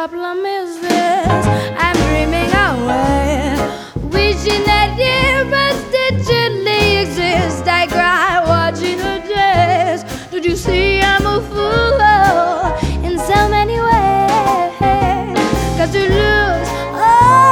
problem is this: I'm dreaming away, wishing that it was the